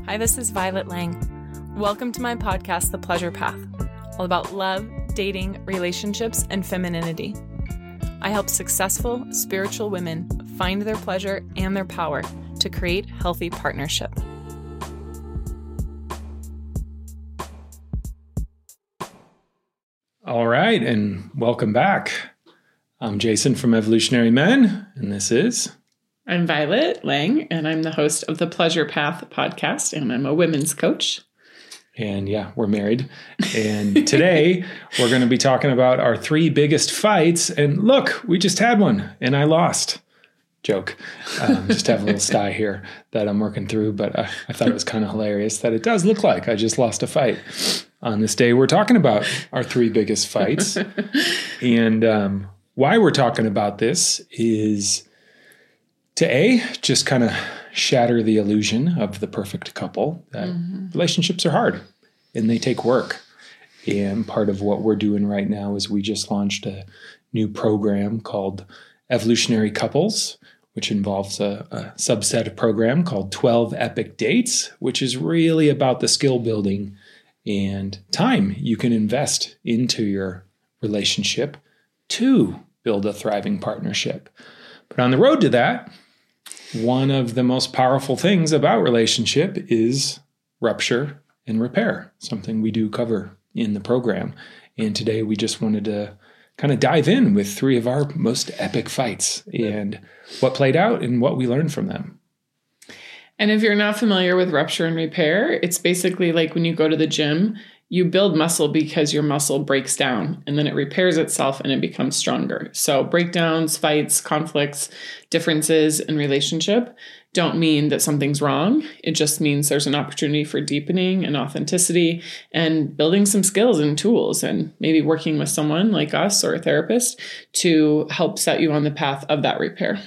Hi, this is Violet Lang. Welcome to my podcast, The Pleasure Path, all about love, dating, relationships, and femininity. I help successful, spiritual women find their pleasure and their power to create healthy partnership. All right, and welcome back. I'm Jason from Evolutionary Men, and this is... I'm Violet Lang, and I'm the host of the Pleasure Path podcast, and I'm a women's coach. And yeah, we're married. And today we're going to be talking about our 3 biggest fights. And look, we just had one, and I lost. Joke. Just have a little sty here that I'm working through, but I thought it was kind of hilarious that it does look like I just lost a fight. On this day, we're talking about our 3 biggest fights. And why we're talking about this is to just kind of shatter the illusion of the perfect couple, that relationships are hard and they take work. And part of what we're doing right now is we just launched a new program called Evolutionary Couples, which involves a subset program called 12 Epic Dates, which is really about the skill building and time you can invest into your relationship to build a thriving partnership. But on the road to that, one of the most powerful things about relationship is rupture and repair, something we do cover in the program. And today we just wanted to kind of dive in with 3 of our most epic fights and what played out and what we learned from them. And if you're not familiar with rupture and repair, it's basically like when you go to the gym, you build muscle because your muscle breaks down and then it repairs itself and it becomes stronger. So breakdowns, fights, conflicts, differences in relationship don't mean that something's wrong. It just means there's an opportunity for deepening and authenticity and building some skills and tools and maybe working with someone like us or a therapist to help set you on the path of that repair.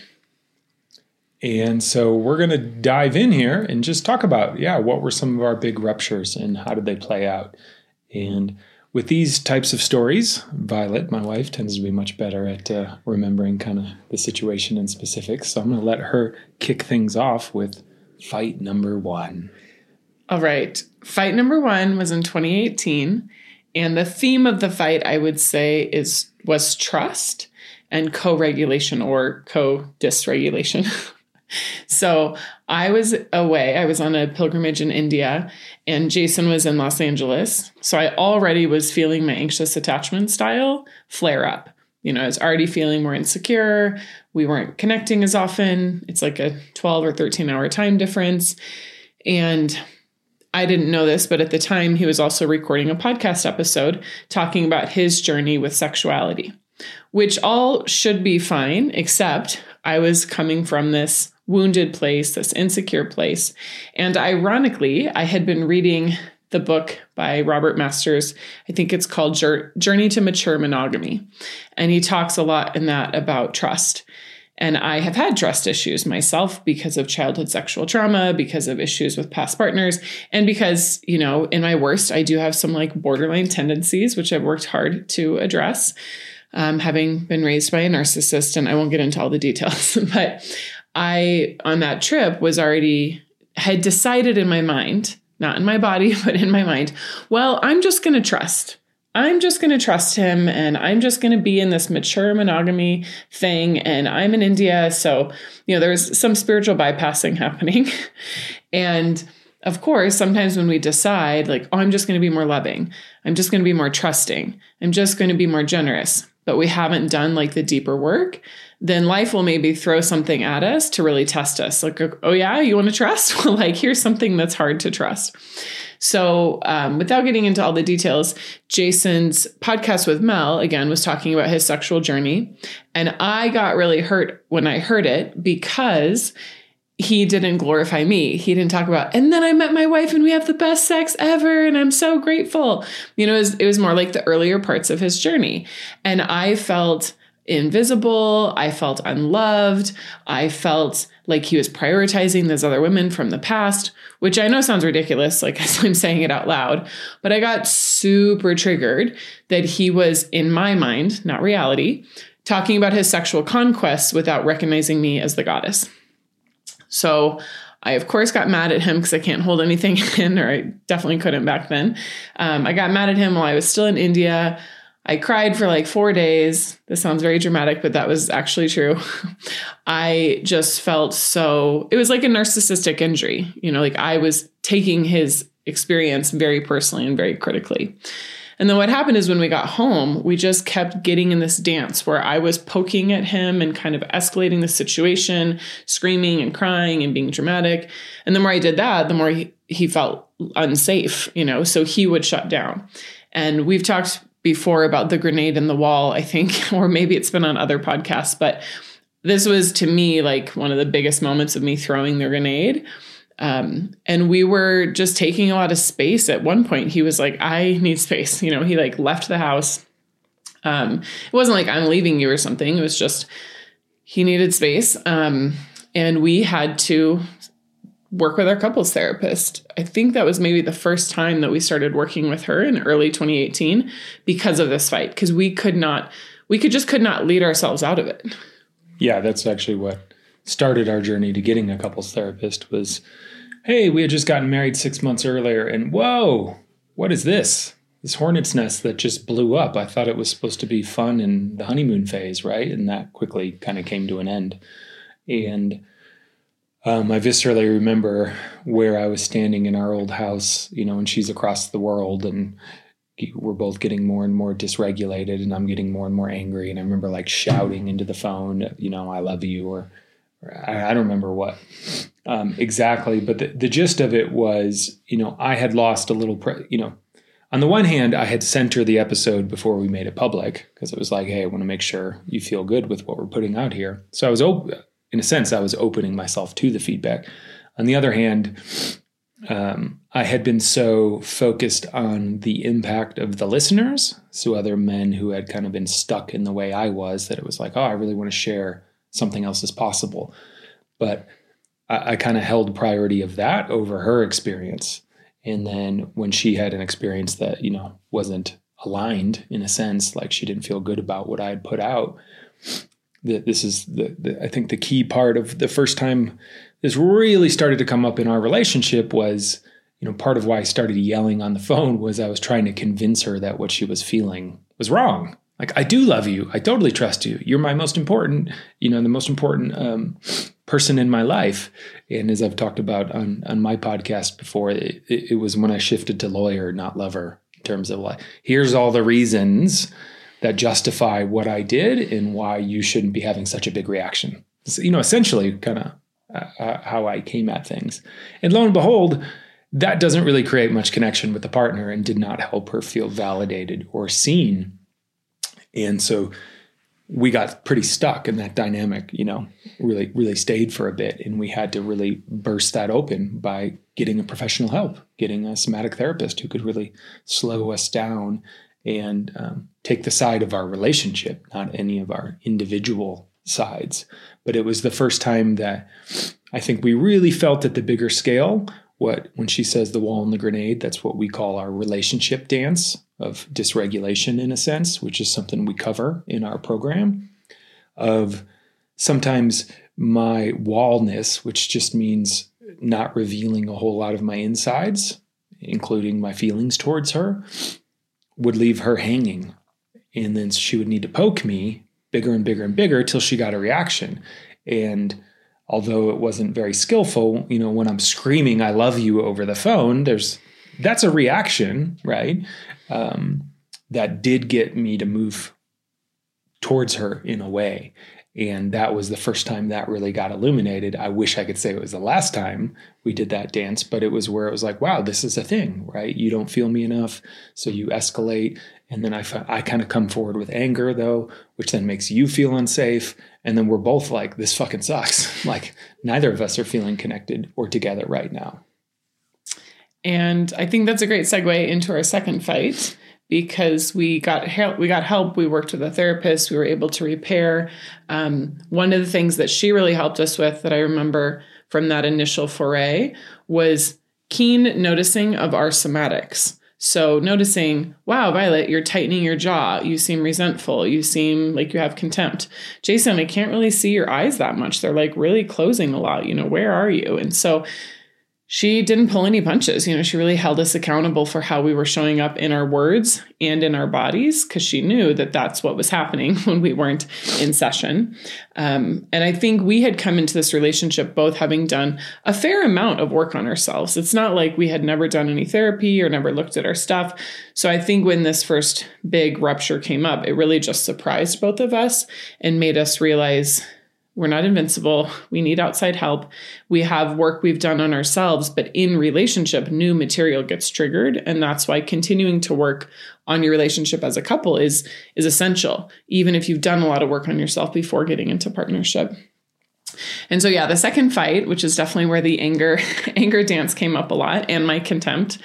And so we're going to dive in here and just talk about, what were some of our big ruptures and how did they play out? And with these types of stories, Violet, my wife, tends to be much better at remembering kind of the situation and specifics. So I'm going to let her kick things off with fight number 1. All right. Fight number 1 was in 2018. And the theme of the fight, I would say, was trust and co-regulation or co-dysregulation. So I was away. I was on a pilgrimage in India and Jason was in Los Angeles. So I already was feeling my anxious attachment style flare up. I was already feeling more insecure. We weren't connecting as often. It's like a 12 or 13 hour time difference. And I didn't know this, but at the time he was also recording a podcast episode talking about his journey with sexuality, which all should be fine, except I was coming from this wounded place, this insecure place. And ironically, I had been reading the book by Robert Masters. I think it's called Journey to Mature Monogamy. And he talks a lot in that about trust. And I have had trust issues myself because of childhood sexual trauma, because of issues with past partners, and because, in my worst, I do have some borderline tendencies, which I've worked hard to address, having been raised by a narcissist. And I won't get into all the details, but I, on that trip, had decided in my mind, not in my body, but in my mind, well, I'm just going to trust. I'm just going to trust him and I'm just going to be in this mature monogamy thing. And I'm in India. So, there's some spiritual bypassing happening. And of course, sometimes when we decide I'm just going to be more loving, I'm just going to be more trusting, I'm just going to be more generous, but we haven't done the deeper work, then life will maybe throw something at us to really test us. Oh yeah, you want to trust? Well, here's something that's hard to trust. So without getting into all the details, Jason's podcast with Mel, again, was talking about his sexual journey. And I got really hurt when I heard it because he didn't glorify me. He didn't talk about, and then I met my wife and we have the best sex ever. And I'm so grateful. It was more like the earlier parts of his journey. And I felt invisible. I felt unloved. I felt like he was prioritizing those other women from the past, which I know sounds ridiculous, as I'm saying it out loud, but I got super triggered that he was, in my mind, not reality, talking about his sexual conquests without recognizing me as the goddess. So I, of course, got mad at him because I can't hold anything in, or I definitely couldn't back then. I got mad at him while I was still in India. I cried for like 4 days. This sounds very dramatic, but that was actually true. I just felt it was like a narcissistic injury. Like I was taking his experience very personally and very critically. And then what happened is when we got home, we just kept getting in this dance where I was poking at him and kind of escalating the situation, screaming and crying and being dramatic. And the more I did that, the more he felt unsafe, so he would shut down. And we've talked before about the grenade in the wall, I think, or maybe it's been on other podcasts, but this was to me like one of the biggest moments of me throwing the grenade. And we were just taking a lot of space. At one point, he was like, I need space. He like left the house. It wasn't like I'm leaving you or something. It was just, he needed space. And we had to work with our couples therapist. I think that was maybe the first time that we started working with her in early 2018 because of this fight, because we could just could not lead ourselves out of it. Yeah, that's actually what started our journey to getting a couples therapist was, hey, we had just gotten married 6 months earlier and whoa, what is this? This hornet's nest that just blew up. I thought it was supposed to be fun in the honeymoon phase, right? And that quickly kind of came to an end. And I viscerally remember where I was standing in our old house, and she's across the world and we're both getting more and more dysregulated and I'm getting more and more angry. And I remember like shouting into the phone, I love you, or I don't remember what exactly, but the gist of it was, I had lost a little, on the one hand, I had sent her the episode before we made it public because it was like, hey, I want to make sure you feel good with what we're putting out here. So I was in a sense, I was opening myself to the feedback. On the other hand, I had been so focused on the impact of the listeners, so other men who had kind of been stuck in the way I was, that it was like, oh, I really want to share something else as possible. But I kind of held priority of that over her experience. And then when she had an experience that, wasn't aligned in a sense, like she didn't feel good about what I had put out, this is I think the key part of the first time this really started to come up in our relationship was, part of why I started yelling on the phone was I was trying to convince her that what she was feeling was wrong. Like, I do love you. I totally trust you. You're my most important, the most important person in my life. And as I've talked about on my podcast before, it was when I shifted to lawyer, not lover, in terms of like, here's all the reasons that justify what I did and why you shouldn't be having such a big reaction. So, essentially kind of how I came at things. And lo and behold, that doesn't really create much connection with the partner and did not help her feel validated or seen. And so we got pretty stuck in that dynamic, really, really stayed for a bit. And we had to really burst that open by getting a professional help, getting a somatic therapist who could really slow us down and take the side of our relationship, not any of our individual sides. But it was the first time that I think we really felt at the bigger scale when she says the wall and the grenade, that's what we call our relationship dance of dysregulation in a sense, which is something we cover in our program, of sometimes my wallness, which just means not revealing a whole lot of my insides, including my feelings towards her, would leave her hanging. And then she would need to poke me bigger and bigger and bigger till she got a reaction. And although it wasn't very skillful, when I'm screaming, I love you over the phone, that's a reaction, right? That did get me to move towards her in a way. And that was the first time that really got illuminated. I wish I could say it was the last time we did that dance, but it was where it was like, wow, this is a thing, right? You don't feel me enough, so you escalate. And then I kind of come forward with anger, though, which then makes you feel unsafe. And then we're both like, this fucking sucks. Like, neither of us are feeling connected or together right now. And I think that's a great segue into our second fight, because we got help. We worked with a therapist. We were able to repair. One of the things that she really helped us with that I remember from that initial foray was keen noticing of our somatics. So noticing, wow, Violet, you're tightening your jaw. You seem resentful. You seem like you have contempt. Jason, I can't really see your eyes that much. They're like really closing a lot. Where are you? And so she didn't pull any punches. She really held us accountable for how we were showing up in our words and in our bodies, because she knew that that's what was happening when we weren't in session. And I think we had come into this relationship both having done a fair amount of work on ourselves. It's not like we had never done any therapy or never looked at our stuff. So I think when this first big rupture came up, it really just surprised both of us and made us realize we're not invincible. We need outside help. We have work we've done on ourselves, but in relationship, new material gets triggered. And that's why continuing to work on your relationship as a couple is essential, even if you've done a lot of work on yourself before getting into partnership. And so, the second fight, which is definitely where the anger dance came up a lot, and my contempt.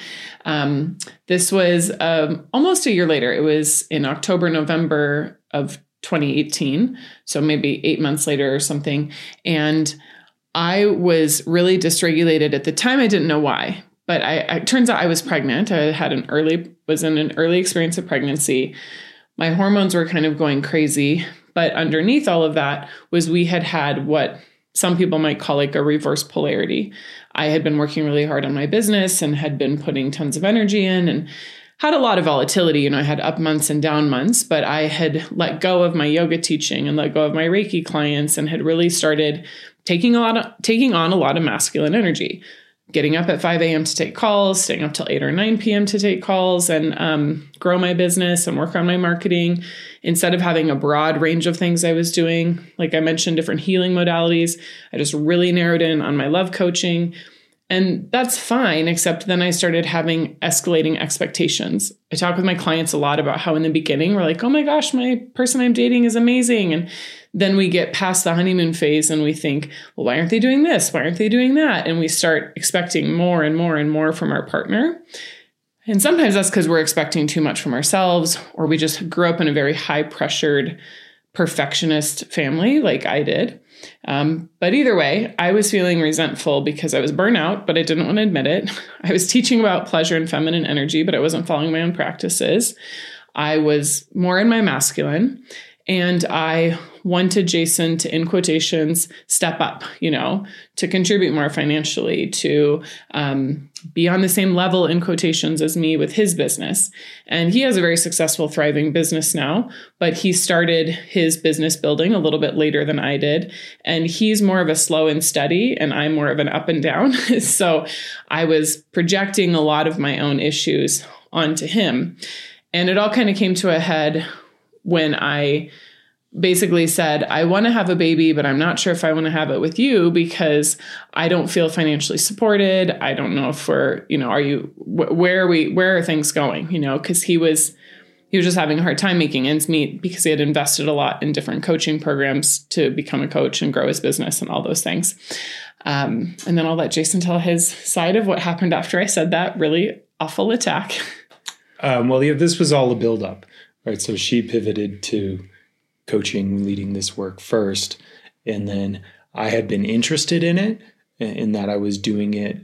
This was almost a year later. It was in October, November of 2018. So maybe 8 months later or something. And I was really dysregulated at the time. I didn't know why, but it turns out I was pregnant. I was in an early experience of pregnancy. My hormones were kind of going crazy, but underneath all of that was we had what some people might call like a reverse polarity. I had been working really hard on my business and had been putting tons of energy in and had a lot of volatility. I had up months and down months, but I had let go of my yoga teaching and let go of my Reiki clients and had really started taking on a lot of masculine energy, getting up at 5 a.m. to take calls, staying up till 8 or 9 p.m. to take calls and grow my business and work on my marketing. Instead of having a broad range of things I was doing, like I mentioned, different healing modalities, I just really narrowed in on my love coaching. And that's fine, except then I started having escalating expectations. I talk with my clients a lot about how in the beginning, we're like, oh my gosh, my person I'm dating is amazing. And then we get past the honeymoon phase and we think, well, why aren't they doing this? Why aren't they doing that? And we start expecting more and more and more from our partner. And sometimes that's because we're expecting too much from ourselves, or we just grew up in a very high pressured perfectionist family like I did. But either way, I was feeling resentful because I was burnout, but I didn't want to admit it. I was teaching about pleasure and feminine energy, but I wasn't following my own practices. I was more in my masculine, and I wanted Jason to, in quotations, step up, to contribute more financially, to be on the same level, in quotations, as me with his business. And he has a very successful, thriving business now, but he started his business building a little bit later than I did. And he's more of a slow and steady, and I'm more of an up and down. So I was projecting a lot of my own issues onto him. And it all kind of came to a head when I basically said, I want to have a baby, but I'm not sure if I want to have it with you because I don't feel financially supported. I don't know if where are things going? Because he was just having a hard time making ends meet because he had invested a lot in different coaching programs to become a coach and grow his business and all those things. And then I'll let Jason tell his side of what happened after I said that really awful attack. This was all a buildup, right? So she pivoted to coaching, leading this work first. And then I had been interested in it, in that I was doing it.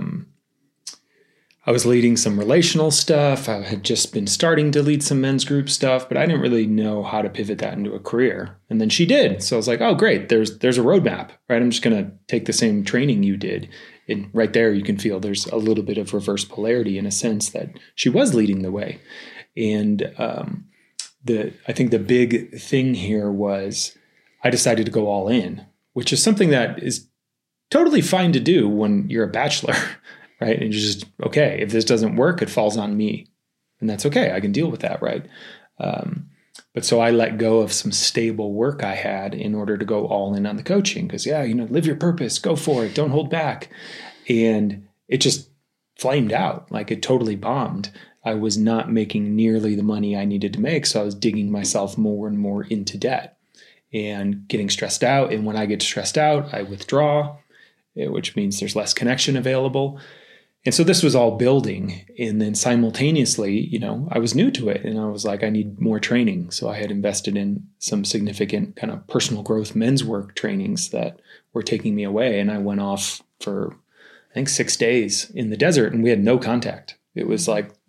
I was leading some relational stuff. I had just been starting to lead some men's group stuff, but I didn't really know how to pivot that into a career. And then she did. So I was like, oh, great. There's a roadmap, right? I'm just going to take the same training you did. And right there, you can feel there's a little bit of reverse polarity in a sense that she was leading the way. And I think the big thing here was I decided to go all in, which is something that is totally fine to do when you're a bachelor, right? And you're just, okay, if this doesn't work, it falls on me. And that's okay. I can deal with that, right? But so I let go of some stable work I had in order to go all in on the coaching because, live your purpose, go for it, don't hold back. And it just flamed out. Like it totally bombed. I was not making nearly the money I needed to make. So I was digging myself more and more into debt and getting stressed out. And when I get stressed out, I withdraw, which means there's less connection available. And so this was all building. And then simultaneously, I was new to it and I was like, I need more training. So I had invested in some significant kind of personal growth men's work trainings that were taking me away. And I went off for, I think, 6 days in the desert and we had no contact. It was like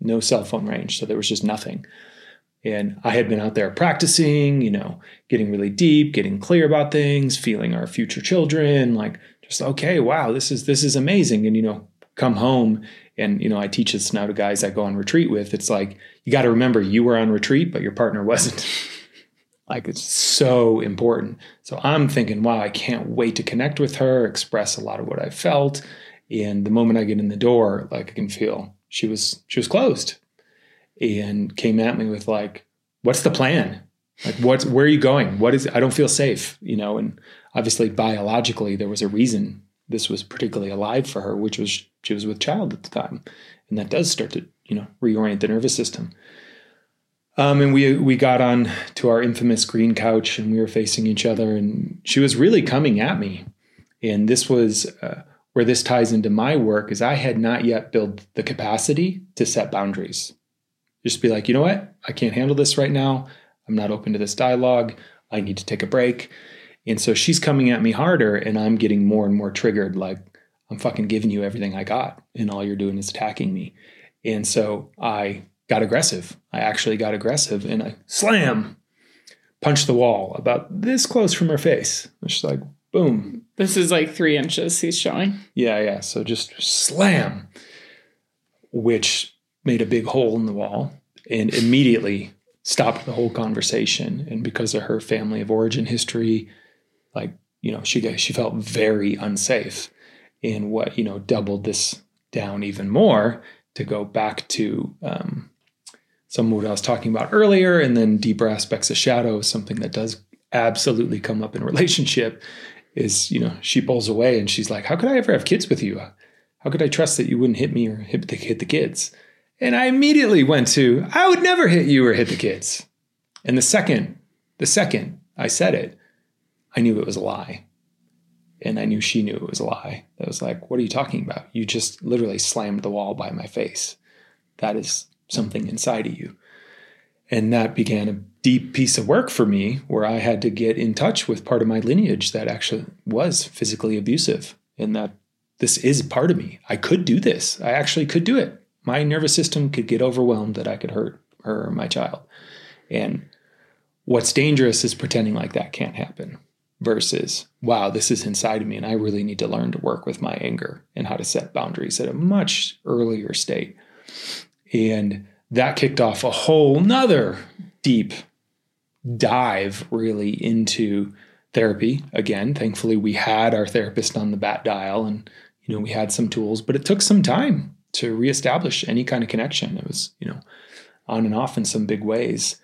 no cell phone range. So there was just nothing. And I had been out there practicing, getting really deep, getting clear about things, feeling our future children, like just, okay, wow, this is amazing. And, come home and, I teach this now to guys I go on retreat with. It's like, you got to remember you were on retreat, but your partner wasn't. Like, it's so important. So I'm thinking, wow, I can't wait to connect with her, express a lot of what I felt. And the moment I get in the door, like I can feel she was closed and came at me with like, what's the plan? Like, where are you going? I don't feel safe, and obviously biologically there was a reason this was particularly alive for her, which was she was with child at the time. And that does start to, reorient the nervous system. And we got on to our infamous green couch and we were facing each other and she was really coming at me. And this was where this ties into my work is I had not yet built the capacity to set boundaries. Just be like, you know what? I can't handle this right now. I'm not open to this dialogue. I need to take a break. And so she's coming at me harder and I'm getting more and more triggered. Like, I'm fucking giving you everything I got and all you're doing is attacking me. And so I got aggressive. I actually got aggressive and I punched the wall about this close from her face. It's like, boom. This is like 3 inches he's showing. Yeah. So just slam, which made a big hole in the wall and immediately stopped the whole conversation. And because of her family of origin history, like, she felt very unsafe. And what, doubled this down even more to go back to some of what I was talking about earlier, and then deeper aspects of shadow, something that does absolutely come up in a relationship is, she pulls away and she's like, how could I ever have kids with you? How could I trust that you wouldn't hit me or hit the kids? And I immediately went to, I would never hit you or hit the kids. And the second I said it, I knew it was a lie. And I knew she knew it was a lie. I was like, what are you talking about? You just literally slammed the wall by my face. That is something inside of you. And that began a deep piece of work for me where I had to get in touch with part of my lineage that actually was physically abusive and that this is part of me. I could do this. I actually could do it. My nervous system could get overwhelmed that I could hurt her or my child. And what's dangerous is pretending like that can't happen versus, wow, this is inside of me and I really need to learn to work with my anger and how to set boundaries at a much earlier state. And that kicked off a whole nother deep dive really into therapy. Again, thankfully we had our therapist on the bat dial and, we had some tools, but it took some time to reestablish any kind of connection. It was, on and off in some big ways.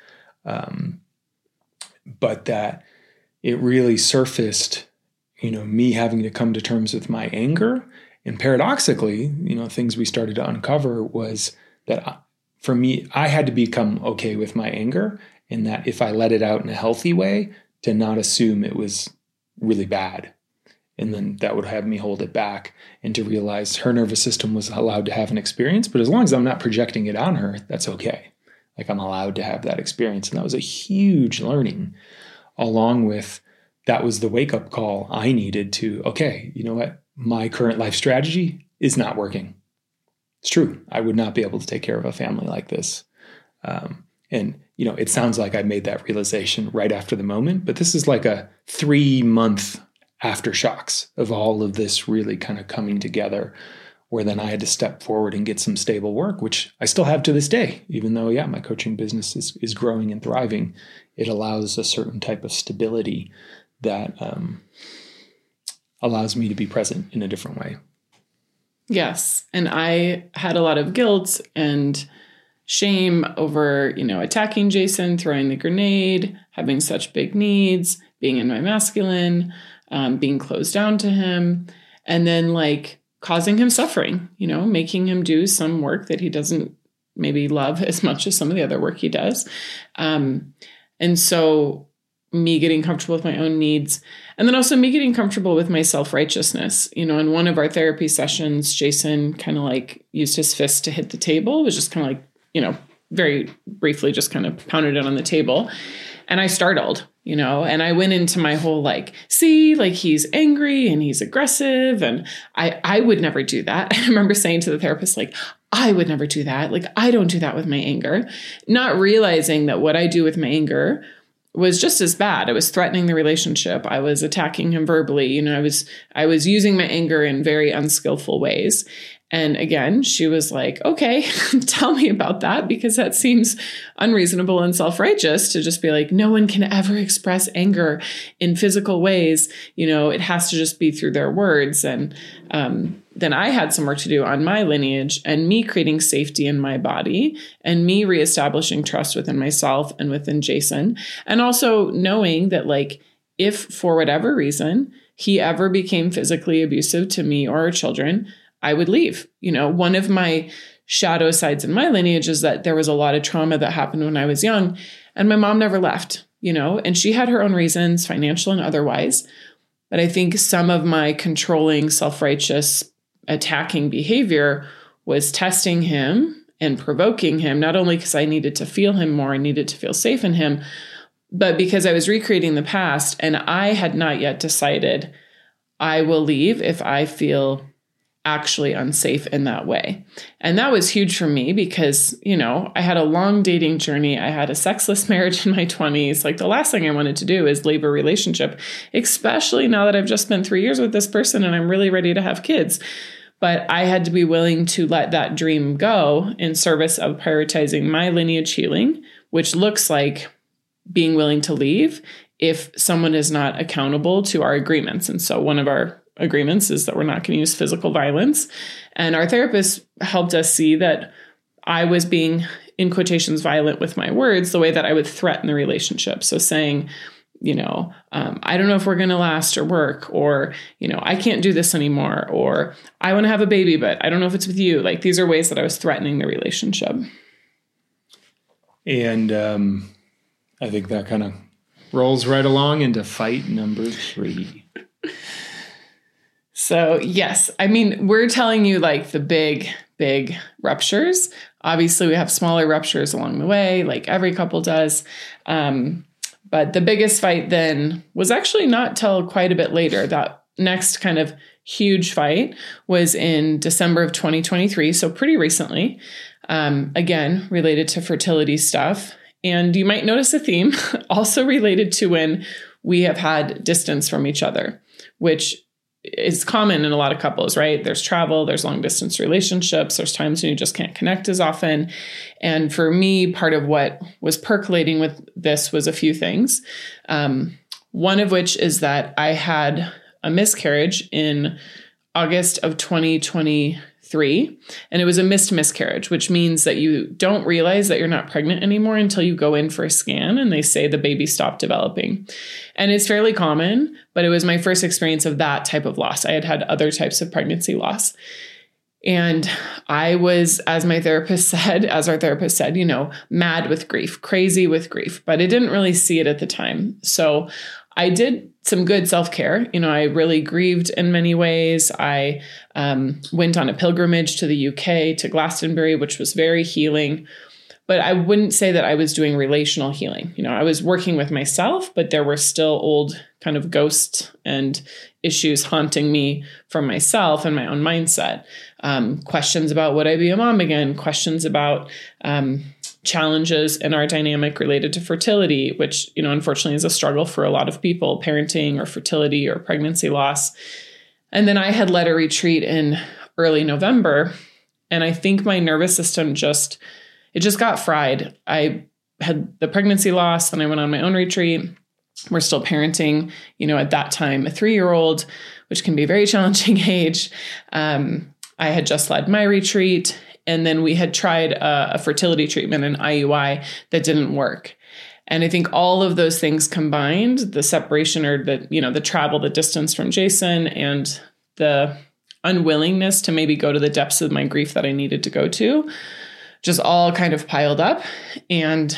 But that it really surfaced, me having to come to terms with my anger. And paradoxically, things we started to uncover was that for me, I had to become okay with my anger and that if I let it out in a healthy way, to not assume it was really bad. And then that would have me hold it back and to realize her nervous system was allowed to have an experience, but as long as I'm not projecting it on her, that's okay. Like I'm allowed to have that experience. And that was a huge learning along with that was the wake-up call I needed to, okay, you know what? My current life strategy is not working. It's true. I would not be able to take care of a family like this. And, it sounds like I made that realization right after the moment, but this is like a 3-month aftershocks of all of this really kind of coming together where then I had to step forward and get some stable work, which I still have to this day, even though, my coaching business is growing and thriving. It allows a certain type of stability that allows me to be present in a different way. Yes. And I had a lot of guilt and shame over, attacking Jason, throwing the grenade, having such big needs, being in my masculine, being closed down to him, and then causing him suffering, making him do some work that he doesn't maybe love as much as some of the other work he does. And so me getting comfortable with my own needs, and then also me getting comfortable with my self-righteousness. In one of our therapy sessions, Jason kind of used his fist to hit the table. It was just kind of very briefly just kind of pounded it on the table. And I startled, and I went into my whole he's angry and he's aggressive. And I would never do that. I remember saying to the therapist, I would never do that. Like, I don't do that with my anger. Not realizing that what I do with my anger was just as bad. I was threatening the relationship. I was attacking him verbally. You know, I was using my anger in very unskillful ways. And again, she was like, okay, tell me about that, because that seems unreasonable and self-righteous to just be like, no one can ever express anger in physical ways. You know, it has to just be through their words. And then I had some work to do on my lineage and me creating safety in my body and me reestablishing trust within myself and within Jason. And also knowing that, like, if for whatever reason he ever became physically abusive to me or our children, I would leave. You know, one of my shadow sides in my lineage is that there was a lot of trauma that happened when I was young, and my mom never left, you know, and she had her own reasons, financial and otherwise. But I think some of my controlling, self-righteous, attacking behavior was testing him and provoking him, not only because I needed to feel him more, I needed to feel safe in him, but because I was recreating the past and I had not yet decided I will leave if I feel actually unsafe in that way. And that was huge for me because, you know, I had a long dating journey. I had a sexless marriage in my 20s. Like, the last thing I wanted to do is leave a relationship, especially now that I've just spent 3 years with this person and I'm really ready to have kids. But I had to be willing to let that dream go in service of prioritizing my lineage healing, which looks like being willing to leave if someone is not accountable to our agreements. And so one of our agreements is that we're not going to use physical violence. And our therapist helped us see that I was being, in quotations, violent with my words, the way that I would threaten the relationship. So saying, you know, I don't know if we're going to last or work, or, you know, I can't do this anymore, or I want to have a baby, but I don't know if it's with you. Like, these are ways that I was threatening the relationship. And I think that kind of rolls right along into fight number 3. So yes, I mean, we're telling you like the big ruptures. Obviously, we have smaller ruptures along the way, like every couple does. But the biggest fight then was actually not till quite a bit later. That next kind of huge fight was in December of 2023, so pretty recently. Again, related to fertility stuff. And you might notice a theme also related to when we have had distance from each other, which is common in a lot of couples, right? There's travel, there's long distance relationships, there's times when you just can't connect as often. And for me, part of what was percolating with this was a few things. One of which is that I had a miscarriage in August of 2023, and it was a missed miscarriage, which means that you don't realize that you're not pregnant anymore until you go in for a scan and they say the baby stopped developing. And it's fairly common, but it was my first experience of that type of loss. I had had other types of pregnancy loss. And I was, as our therapist said, you know, mad with grief, crazy with grief, but I didn't really see it at the time. So I did some good self-care. You know, I really grieved in many ways. I went on a pilgrimage to the UK, to Glastonbury, which was very healing. But I wouldn't say that I was doing relational healing. You know, I was working with myself, but there were still old kind of ghosts and issues haunting me from myself and my own mindset. Questions about would I be a mom again? Questions about challenges in our dynamic related to fertility, which, you know, unfortunately is a struggle for a lot of people, parenting or fertility or pregnancy loss. And then I had led a retreat in early November, and I think my nervous system just got fried. I had the pregnancy loss, then I went on my own retreat. We're still parenting, you know, at that time, a 3-year-old, which can be a very challenging age. I had just led my retreat, and then we had tried a fertility treatment, an IUI, that didn't work. And I think all of those things combined, the separation or the travel, the distance from Jason, and the unwillingness to maybe go to the depths of my grief that I needed to go to, just all kind of piled up. And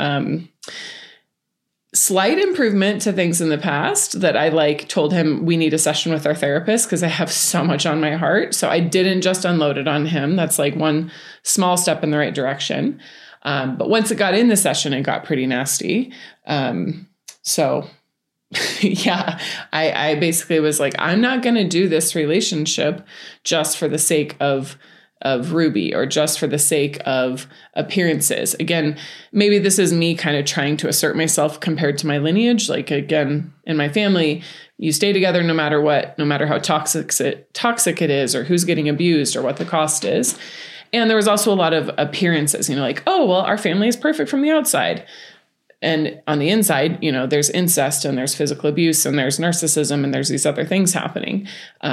slight improvement to things in the past that I told him we need a session with our therapist because I have so much on my heart. So I didn't just unload it on him. That's like one small step in the right direction. But once it got in the session, it got pretty nasty. So yeah, I basically was like, I'm not going to do this relationship just for the sake of of Ruby or just for the sake of appearances. Again, maybe this is me kind of trying to assert myself compared to my lineage. Like, again, in my family, you stay together no matter what, no matter how toxic it is or who's getting abused or what the cost is. And there was also a lot of appearances, like, oh, well, our family is perfect from the outside. And on the inside, there's incest and there's physical abuse and there's narcissism and there's these other things happening.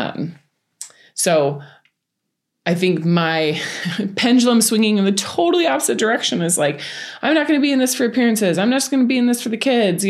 So I think my pendulum swinging in the totally opposite direction is like, I'm not going to be in this for appearances. I'm just going to be in this for the kids.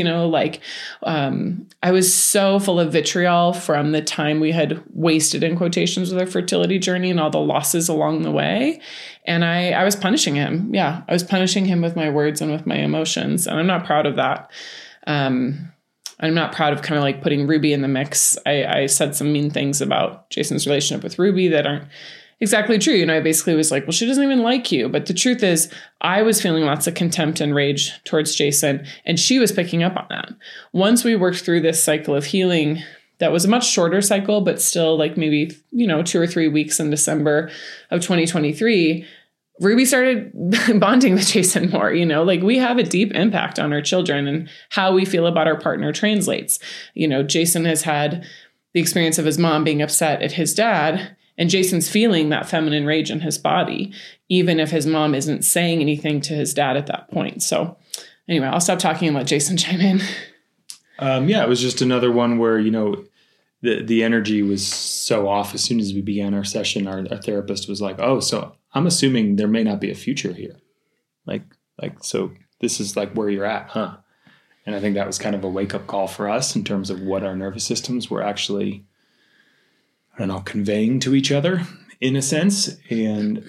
I was so full of vitriol from the time we had wasted in quotations with our fertility journey and all the losses along the way. And I was punishing him. Yeah, I was punishing him with my words and with my emotions. And I'm not proud of that. I'm not proud of kind of like putting Ruby in the mix. I said some mean things about Jason's relationship with Ruby that aren't exactly true. I basically was like, well, she doesn't even like you. But the truth is, I was feeling lots of contempt and rage towards Jason, and she was picking up on that. Once we worked through this cycle of healing, that was a much shorter cycle, but still like maybe, 2 or 3 weeks in December of 2023, Ruby started bonding with Jason more. Like we have a deep impact on our children, and how we feel about our partner translates. Jason has had the experience of his mom being upset at his dad, and Jason's feeling that feminine rage in his body, even if his mom isn't saying anything to his dad at that point. So anyway, I'll stop talking and let Jason chime in. It was just another one where, the energy was so off. As soon as we began our session, our therapist was like, oh, so I'm assuming there may not be a future here. So this is like where you're at, huh? And I think that was kind of a wake-up call for us in terms of what our nervous systems were actually, conveying to each other in a sense. And,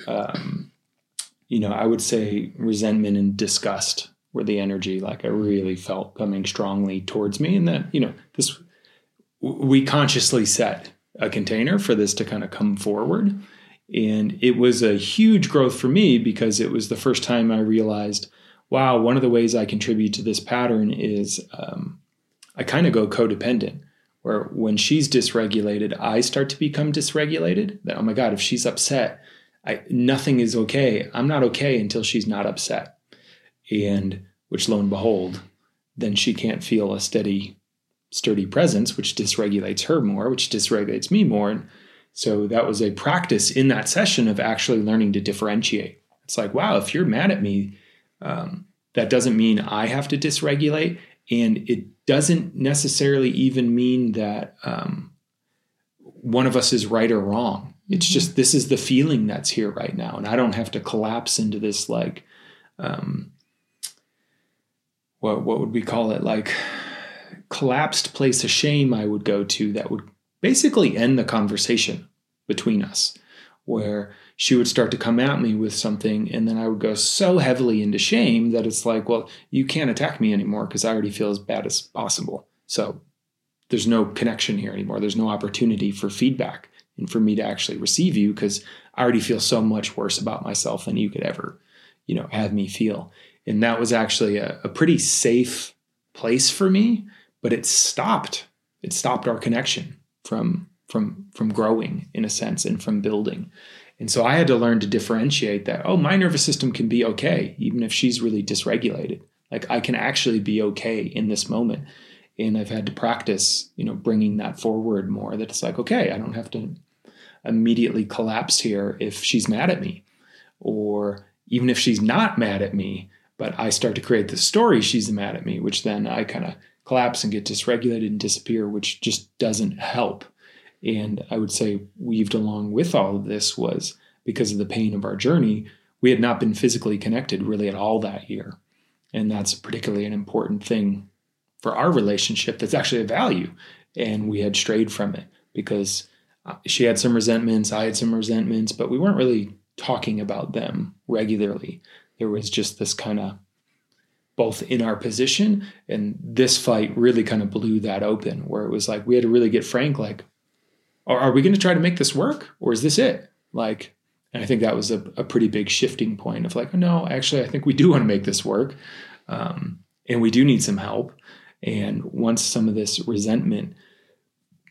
I would say resentment and disgust were the energy, like I really felt coming strongly towards me. And that, we consciously set a container for this to kind of come forward. And it was a huge growth for me because it was the first time I realized, wow, one of the ways I contribute to this pattern is I kind of go codependent. Where when she's dysregulated, I start to become dysregulated. That, oh my God, if she's upset, nothing is okay. I'm not okay until she's not upset. And which lo and behold, then she can't feel a steady, sturdy presence, which dysregulates her more, which dysregulates me more. And so that was a practice in that session of actually learning to differentiate. It's like, wow, if you're mad at me, that doesn't mean I have to dysregulate. And it doesn't necessarily even mean that one of us is right or wrong. It's just, this is the feeling that's here right now. And I don't have to collapse into this like, what would we call it? Like collapsed place of shame I would go to that would basically end the conversation between us, where she would start to come at me with something, and then I would go so heavily into shame that it's like, well, you can't attack me anymore because I already feel as bad as possible. So there's no connection here anymore. There's no opportunity for feedback and for me to actually receive you because I already feel so much worse about myself than you could ever, have me feel. And that was actually a pretty safe place for me, but it stopped our connection from growing in a sense and from building. And so I had to learn to differentiate that, oh, my nervous system can be okay, even if she's really dysregulated. Like I can actually be okay in this moment. And I've had to practice, bringing that forward more, that it's like, okay, I don't have to immediately collapse here if she's mad at me, or even if she's not mad at me, but I start to create the story she's mad at me, which then I kind of collapse and get dysregulated and disappear, which just doesn't help. And I would say weaved along with all of this was because of the pain of our journey, we had not been physically connected really at all that year. And that's particularly an important thing for our relationship that's actually a value. And we had strayed from it because she had some resentments, I had some resentments, but we weren't really talking about them regularly. There was just this kind of both in our position, and this fight really kind of blew that open, where it was like we had to really get frank, like, are we going to try to make this work, or is this it? Like, and I think that was a pretty big shifting point of like, oh, no, actually, I think we do want to make this work, and we do need some help. And once some of this resentment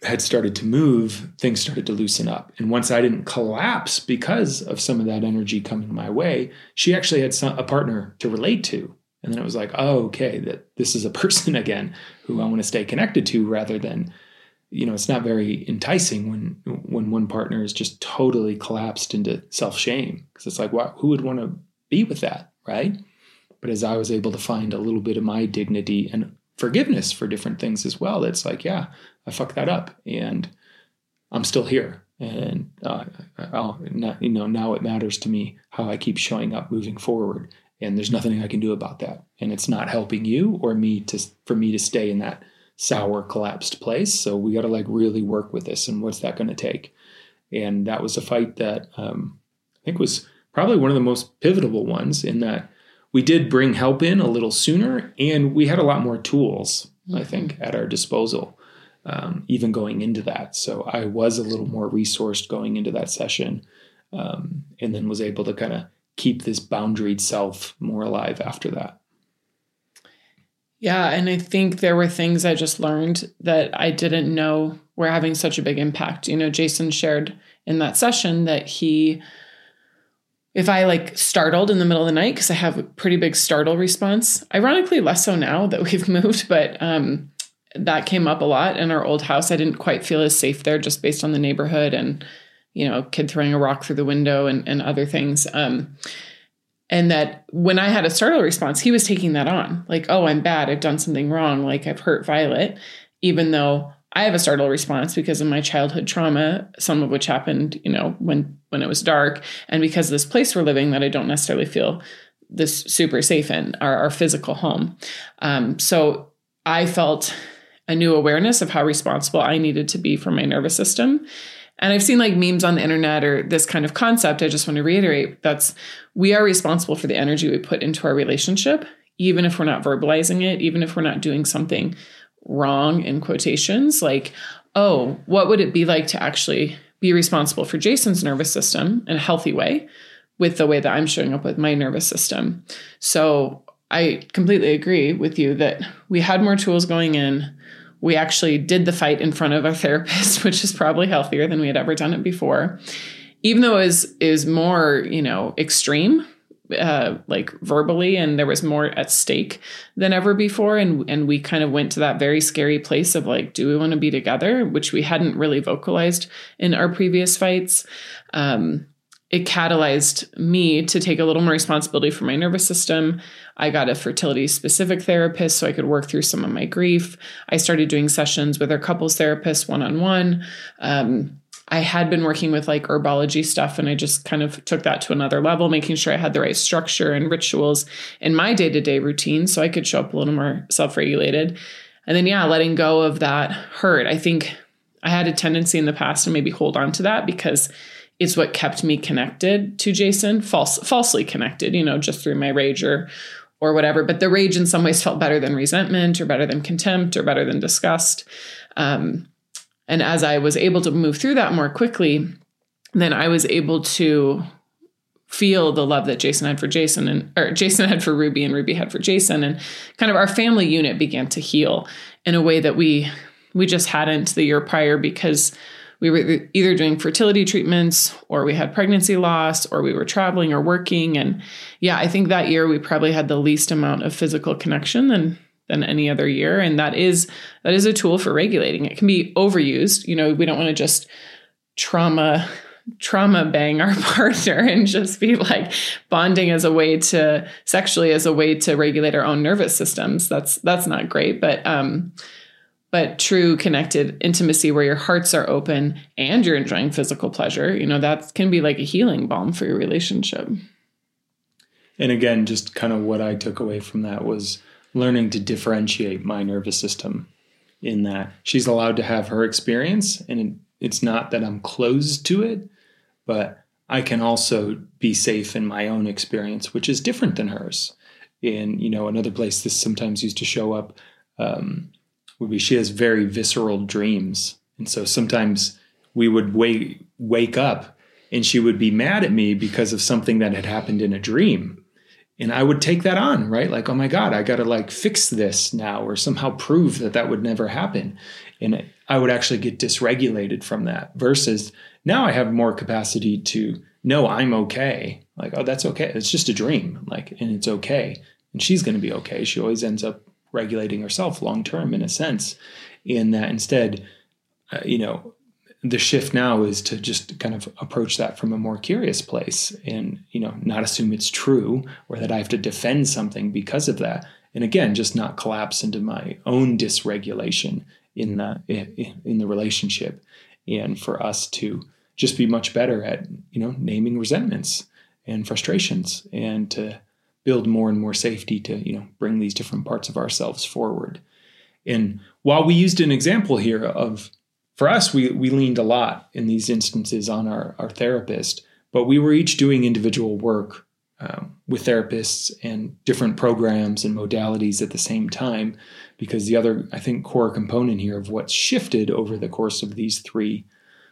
had started to move, things started to loosen up. And once I didn't collapse because of some of that energy coming my way, she actually had a partner to relate to. And then it was like, oh, okay, that this is a person again who I want to stay connected to, rather than, it's not very enticing when one partner is just totally collapsed into self-shame, because it's like, who would want to be with that, right? But as I was able to find a little bit of my dignity and forgiveness for different things as well, it's like, yeah, I fucked that up and I'm still here. And now it matters to me how I keep showing up moving forward. And there's nothing I can do about that. And it's not helping you or me for me to stay in that sour, collapsed place. So we got to really work with this. And what's that going to take? And that was a fight that I think was probably one of the most pivotal ones, in that we did bring help in a little sooner, and we had a lot more tools, I think, at our disposal, even going into that. So I was a little more resourced going into that session, and then was able to kind of keep this boundaried self more alive after that. Yeah, and I think there were things I just learned that I didn't know were having such a big impact. Jason shared in that session that if I startled in the middle of the night, because I have a pretty big startle response, ironically less so now that we've moved, but that came up a lot in our old house. I didn't quite feel as safe there, just based on the neighborhood and, kid throwing a rock through the window and other things. And that when I had a startle response, he was taking that on, like, oh, I'm bad, I've done something wrong, like I've hurt Violet, even though I have a startle response because of my childhood trauma, some of which happened, when it was dark, and because of this place we're living that I don't necessarily feel this super safe in, our physical home. So I felt a new awareness of how responsible I needed to be for my nervous system. And I've seen memes on the internet or this kind of concept. I just want to reiterate we are responsible for the energy we put into our relationship, even if we're not verbalizing it, even if we're not doing something wrong in quotations, oh, what would it be like to actually be responsible for Jason's nervous system in a healthy way with the way that I'm showing up with my nervous system? So I completely agree with you that we had more tools going in. We actually did the fight in front of a therapist, which is probably healthier than we had ever done it before, even though it is more, extreme, verbally, and there was more at stake than ever before. And we kind of went to that very scary place of do we want to be together, which we hadn't really vocalized in our previous fights. It catalyzed me to take a little more responsibility for my nervous system. I got a fertility specific therapist so I could work through some of my grief. I started doing sessions with our couples therapist one-on-one. I had been working with herbology stuff, and I just kind of took that to another level, making sure I had the right structure and rituals in my day-to-day routine so I could show up a little more self-regulated. And then, letting go of that hurt. I think I had a tendency in the past to maybe hold on to that because it's what kept me connected to Jason, falsely connected, just through my rage or whatever. But the rage in some ways felt better than resentment or better than contempt or better than disgust. And as I was able to move through that more quickly, then I was able to feel the love that Jason had for Jason had for Ruby and Ruby had for Jason. And kind of our family unit began to heal in a way that we just hadn't the year prior, because we were either doing fertility treatments or we had pregnancy loss or we were traveling or working. And I think that year we probably had the least amount of physical connection than any other year. And that is a tool for regulating. It can be overused. We don't want to just trauma bang our partner and just be bonding as a way to sexually as a way to regulate our own nervous systems. That's not great. But true connected intimacy where your hearts are open and you're enjoying physical pleasure, that can be a healing balm for your relationship. And again, just kind of what I took away from that was learning to differentiate my nervous system, in that she's allowed to have her experience, and it's not that I'm closed to it, but I can also be safe in my own experience, which is different than hers. And, another place this sometimes used to show up would be she has very visceral dreams. And so sometimes we would wake up and she would be mad at me because of something that had happened in a dream. And I would take that on, right? Oh my God, I got to fix this now or somehow prove that would never happen. And I would actually get dysregulated from that, versus now I have more capacity to know I'm okay. Like, oh, that's okay. It's just a dream. Like, and it's okay. And she's going to be okay. She always ends up regulating herself long-term, in a sense, in that instead, the shift now is to just kind of approach that from a more curious place and, not assume it's true or that I have to defend something because of that. And again, just not collapse into my own dysregulation in the relationship, and for us to just be much better at, naming resentments and frustrations, and to build more and more safety to, bring these different parts of ourselves forward. And while we used an example here of, for us, we leaned a lot in these instances on our therapist, but we were each doing individual work with therapists and different programs and modalities at the same time, because the other, I think, core component here of what's shifted over the course of these three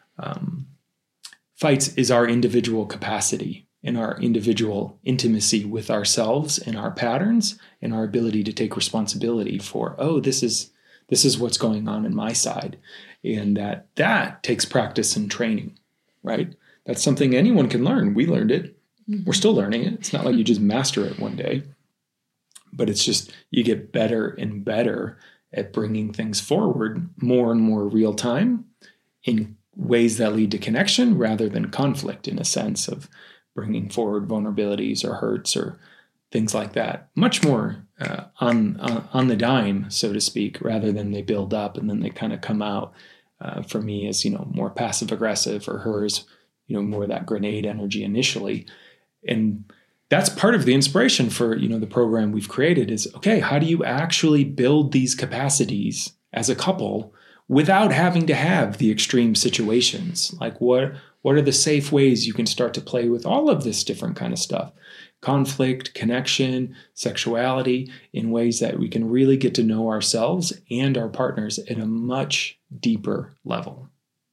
fights is our individual capacity and our individual intimacy with ourselves and our patterns, and our ability to take responsibility for, this is what's going on in my side. And that takes practice and training, right? That's something anyone can learn. We learned it. We're still learning it. It's not like you just master it one day, but it's just you get better and better at bringing things forward more and more real time in ways that lead to connection rather than conflict, in a sense of bringing forward vulnerabilities or hurts or things like that. Much more on the dime, so to speak, rather than they build up and then they kind of come out for me as, more passive aggressive, or hers, more that grenade energy initially. And that's part of the inspiration for, the program we've created is, okay, how do you actually build these capacities as a couple without having to have the extreme situations? Like what are the safe ways you can start to play with all of this different kind of stuff? Conflict, connection, sexuality, in ways that we can really get to know ourselves and our partners at a much deeper level.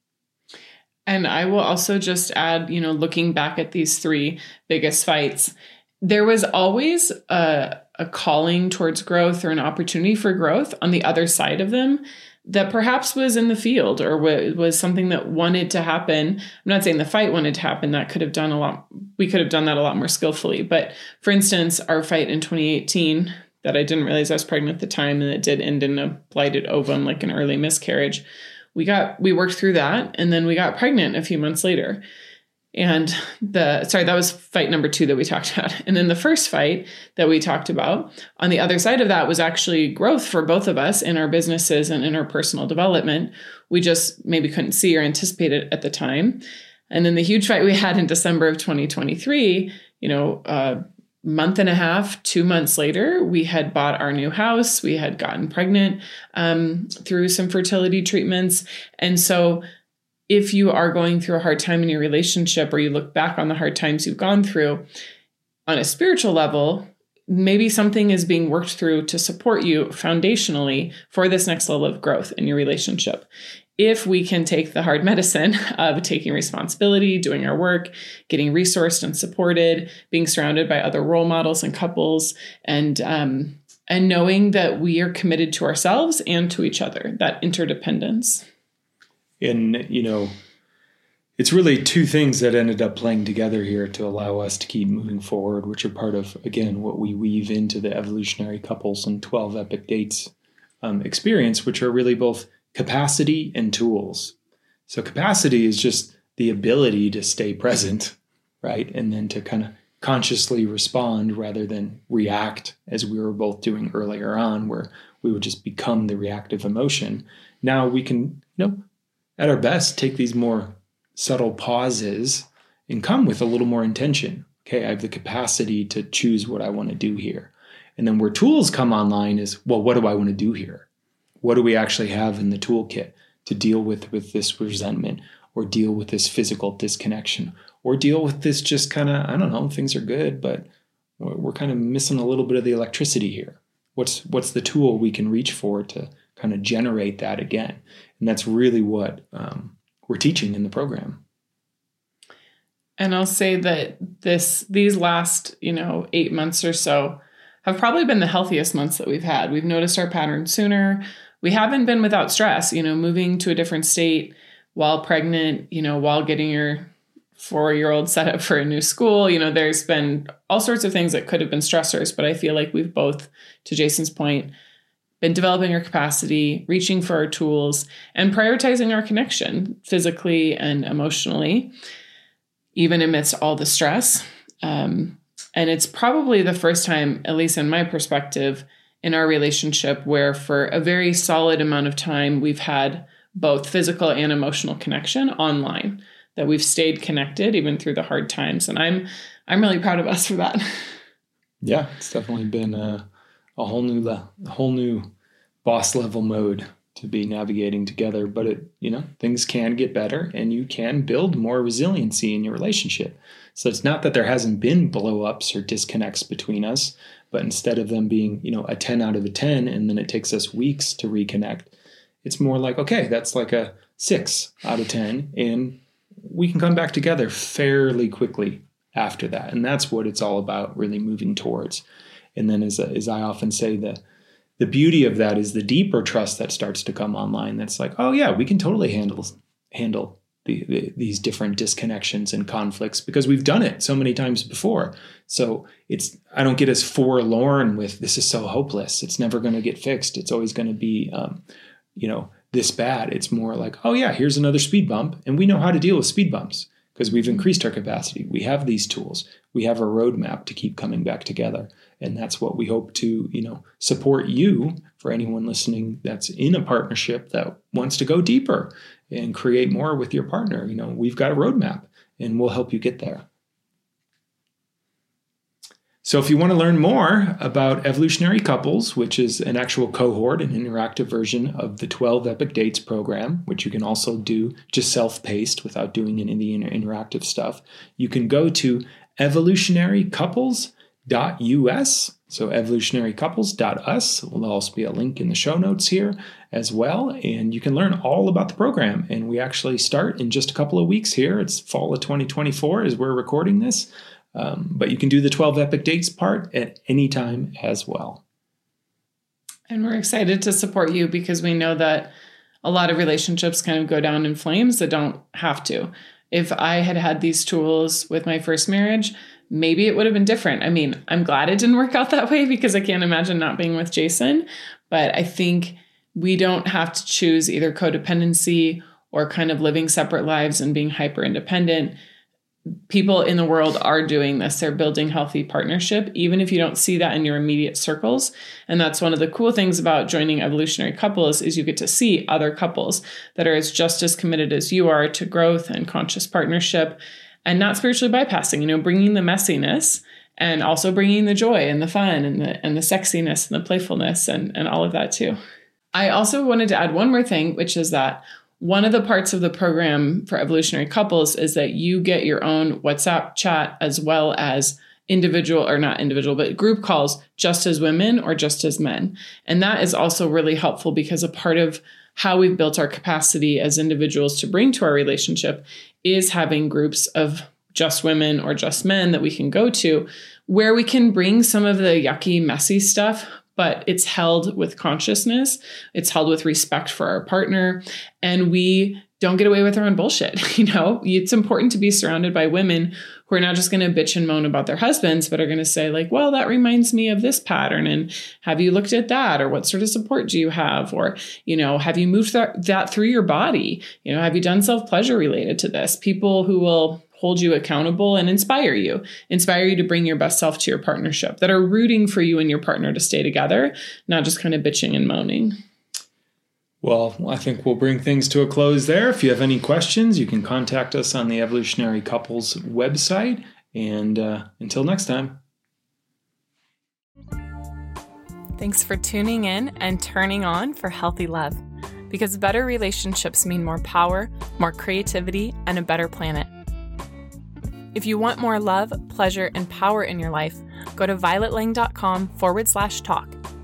And I will also just add, looking back at these three biggest fights, there was always a calling towards growth or an opportunity for growth on the other side of them that perhaps was in the field or was something that wanted to happen. I'm not saying the fight wanted to happen. That could have done a lot. We could have done that a lot more skillfully. But for instance, our fight in 2018 that I didn't realize I was pregnant at the time, and it did end in a blighted ovum, like an early miscarriage. We worked through that, and then we got pregnant a few months later. And that was fight number 2 that we talked about. And then the first fight that we talked about on the other side of that was actually growth for both of us in our businesses and in our personal development. We just maybe couldn't see or anticipate it at the time. And then the huge fight we had in December of 2023, month and a half, 2 months later, we had bought our new house. We had gotten pregnant through some fertility treatments. And so if you are going through a hard time in your relationship, or you look back on the hard times you've gone through on a spiritual level, maybe something is being worked through to support you foundationally for this next level of growth in your relationship. If we can take the hard medicine of taking responsibility, doing our work, getting resourced and supported, being surrounded by other role models and couples, and knowing that we are committed to ourselves and to each other, that interdependence. And, it's really two things that ended up playing together here to allow us to keep moving forward, which are part of, again, what we weave into the Evolutionary Couples and 12 Epic Dates experience, which are really both capacity and tools. So capacity is just the ability to stay present, right? And then to kind of consciously respond rather than react, as we were both doing earlier on, where we would just become the reactive emotion. Now we can, at our best, take these more subtle pauses and come with a little more intention. Okay, I have the capacity to choose what I want to do here. And then where tools come online is, well, what do I want to do here? What do we actually have in the toolkit to deal with this resentment, or deal with this physical disconnection, or deal with this just kind of, I don't know, things are good, but we're kind of missing a little bit of the electricity here. What's the tool we can reach for to kind of generate that again? And that's really what we're teaching in the program. And I'll say that these last, 8 months or so have probably been the healthiest months that we've had. We've noticed our patterns sooner. we haven't been without stress, moving to a different state while pregnant, while getting your 4-year-old set up for a new school. There's been all sorts of things that could have been stressors, but I feel like we've both, to Jason's point, been developing our capacity, reaching for our tools, and prioritizing our connection physically and emotionally, even amidst all the stress. And it's probably the first time, at least in my perspective, in our relationship where for a very solid amount of time, we've had both physical and emotional connection online, that we've stayed connected even through the hard times. And I'm really proud of us for that. Yeah, it's definitely been a whole new boss level mode to be navigating together, but things can get better and you can build more resiliency in your relationship. So it's not that there hasn't been blow-ups or disconnects between us, but instead of them being, a 10 out of a 10, and then it takes us weeks to reconnect, it's more like, okay, that's like a 6 out of 10, and we can come back together fairly quickly after that. And that's what it's all about, really moving towards. And then as I often say, the beauty of that is the deeper trust that starts to come online. That's like, oh yeah, we can totally handle these different disconnections and conflicts because we've done it so many times before. So I don't get as forlorn with this is so hopeless. It's never going to get fixed. It's always going to be, this bad. It's more like, oh yeah, here's another speed bump. And we know how to deal with speed bumps because we've increased our capacity. We have these tools. We have a roadmap to keep coming back together. And that's what we hope to, support you, for anyone listening that's in a partnership that wants to go deeper and create more with your partner. We've got a roadmap and we'll help you get there. So if you want to learn more about Evolutionary Couples, which is an actual cohort, an interactive version of the 12 Epic Dates program, which you can also do just self-paced without doing any of the interactive stuff, you can go to evolutionarycouples.us. So evolutionarycouples.us. Will also be a link in the show notes here as well. And you can learn all about the program. And we actually start in just a couple of weeks here. It's fall of 2024 as we're recording this. But you can do the 12 Epic Dates part at any time as well. And we're excited to support you because we know that a lot of relationships kind of go down in flames that don't have to. If I had had these tools with my first marriage, maybe it would have been different. I mean, I'm glad it didn't work out that way because I can't imagine not being with Jason. But I think we don't have to choose either codependency or kind of living separate lives and being hyper independent. People in the world are doing this. They're building healthy partnership, even if you don't see that in your immediate circles. And that's one of the cool things about joining Evolutionary Couples is you get to see other couples that are just as committed as you are to growth and conscious partnership and not spiritually bypassing, bringing the messiness and also bringing the joy and the fun and the sexiness and the playfulness and all of that too. I also wanted to add one more thing, which is that one of the parts of the program for Evolutionary Couples is that you get your own WhatsApp chat as well as group calls just as women or just as men. And that is also really helpful because a part of how we've built our capacity as individuals to bring to our relationship is having groups of just women or just men that we can go to where we can bring some of the yucky, messy stuff, but it's held with consciousness. It's held with respect for our partner. And we don't get away with our own bullshit. It's important to be surrounded by women who are not just going to bitch and moan about their husbands, but are going to say like, well, that reminds me of this pattern. And have you looked at that? Or what sort of support do you have? Or, have you moved that through your body? Have you done self-pleasure related to this? People who will hold you accountable and inspire you to bring your best self to your partnership, that are rooting for you and your partner to stay together, not just kind of bitching and moaning. Well, I think we'll bring things to a close there. If you have any questions, you can contact us on the Evolutionary Couples website. And until next time. Thanks for tuning in and turning on for healthy love, because better relationships mean more power, more creativity, and a better planet. If you want more love, pleasure, and power in your life, go to violetlang.com/talk.